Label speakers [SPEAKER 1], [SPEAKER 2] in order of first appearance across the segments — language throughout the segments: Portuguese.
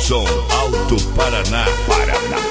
[SPEAKER 1] Som Alto Paraná, Paraná.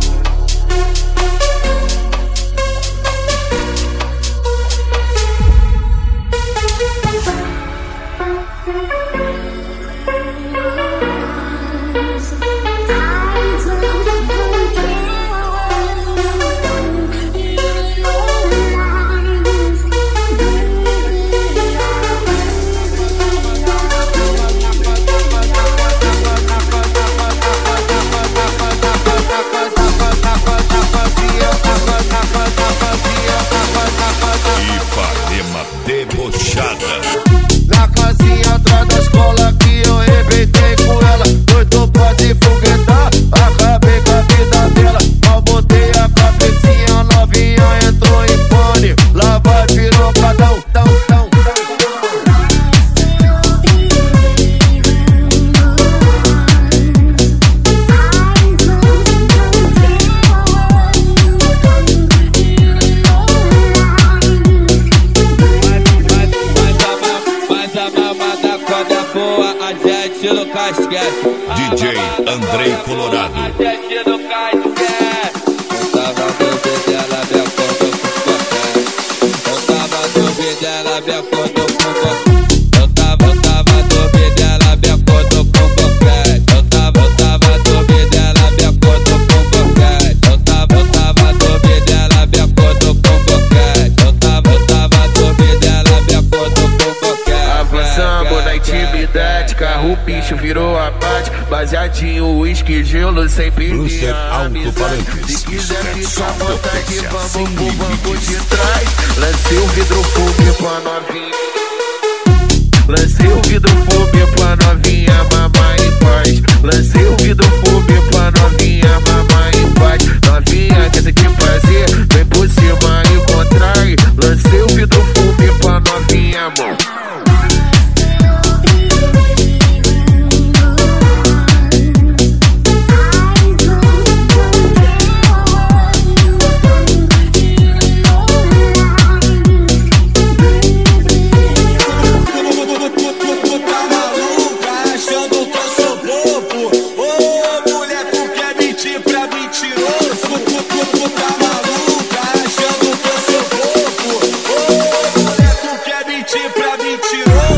[SPEAKER 1] Debochada.
[SPEAKER 2] Na casinha atrás da escola que eu arrebentei com ela. Doido pra se foguetar, acabei com a vida dela. Mal botei a cabecinha, novinha entrou em pane. Lá vai pirocadão, tão, tão,
[SPEAKER 3] no casquete.
[SPEAKER 1] DJ Andrei Colorado.
[SPEAKER 3] A gente no casquete. Eu tava no vídeo, ela me acordou com café. Eu tava no vídeo, ela me acordou com café. Eu tava no vídeo, ela me acordou com café. Eu tava no vídeo, ela me acordou com café. Eu tava no vídeo, ela me acordou com café. Eu tava no vídeo, ela me acordou com café.
[SPEAKER 2] avançamos na intimidade, carro o bicho virou abate. Baseadinho, uísque, gelo, sem perder a amizade. Se quiser ficar à vontade, vamos pro banco de trás. Lancei o vidro fumê pra novinha. Lancei o vidro fumê pra novinha, mamar em paz. Lancei o vidro fumê pra novinha, mamar em paz. Novinha, quer sentir prazer? Vem por cima e contrai. Lancei o vidro fumê pra novinha, amor.
[SPEAKER 3] Pra mentiroso.